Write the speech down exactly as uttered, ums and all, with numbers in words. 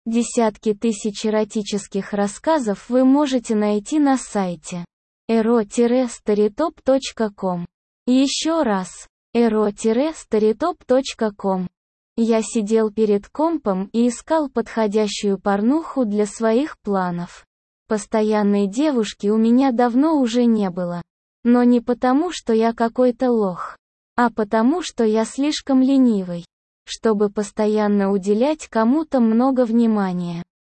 Десятки тысяч эротических рассказов вы можете найти на сайте эро старитоп точка ком. Еще раз, эро старитоп точка ком. Я сидел перед компом и искал подходящую порнуху для своих планов. Постоянной девушки у меня давно уже не было. Но не потому, что я какой-то лох, а потому, что я слишком ленивый, чтобы постоянно уделять кому-то много внимания.